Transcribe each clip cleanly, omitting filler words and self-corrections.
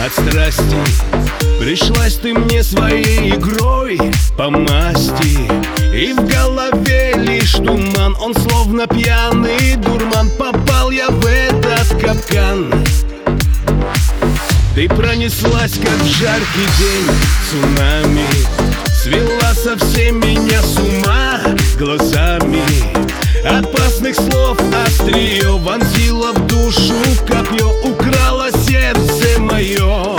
от страсти. Пришлась ты мне своей игрой по масти, и в голове лишь туман. Он словно пьяный дурман. Попал я в этот капкан. Ты пронеслась, как в жаркий день цунами, свела совсем меня с ума глазами. Опасных слов острие вонзила в душу копье, украла сердце мое.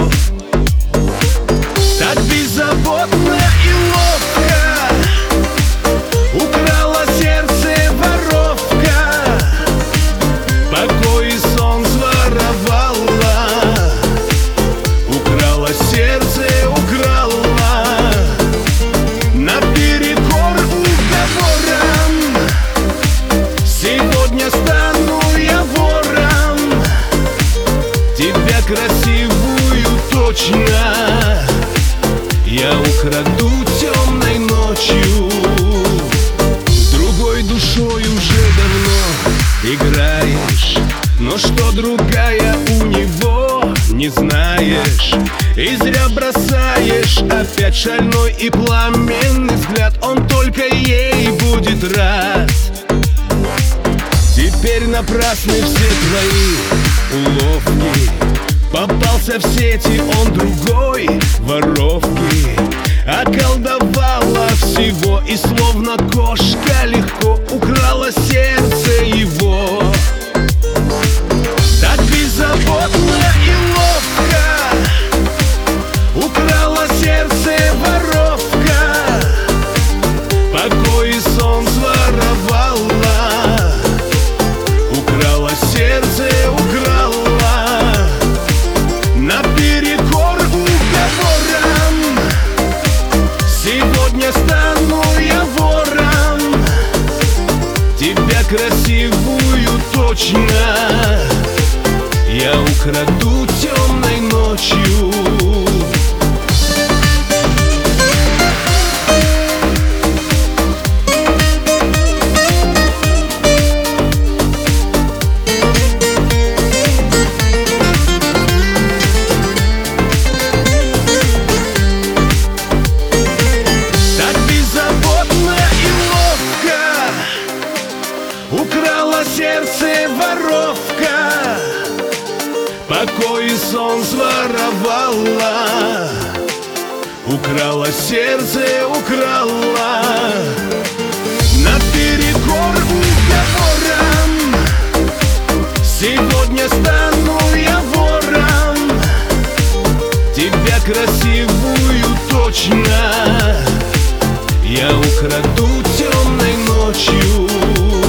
Так беззаботно и ловко украла сердце воровка, покой и сон своровала. Украла сердце, украла, наперекор уговорам. Сегодня стану я вором, тебя красивую точно я украду темной ночью. С другой душой уже давно играешь, но что другая у него не знаешь. И зря бросаешь опять шальной и пламенный взгляд. Он только ей будет рад. Теперь напрасны все твои уловки. Попался в сети он другой воровки. Околдовала всего и словно кошка легко украла сердце его. Так беззаботно и ловко украла сердце воровка, покой и сон своровала. Украла сердце, украла, наперекор уговорам. Сегодня стану я вором, тебя красивую точно я украду темной ночью. Украла сердце воровка, покой и сон своровала. Украла сердце, украла, наперекор уговорам. Сегодня стану я вором, тебя красивую точно я украду темной ночью.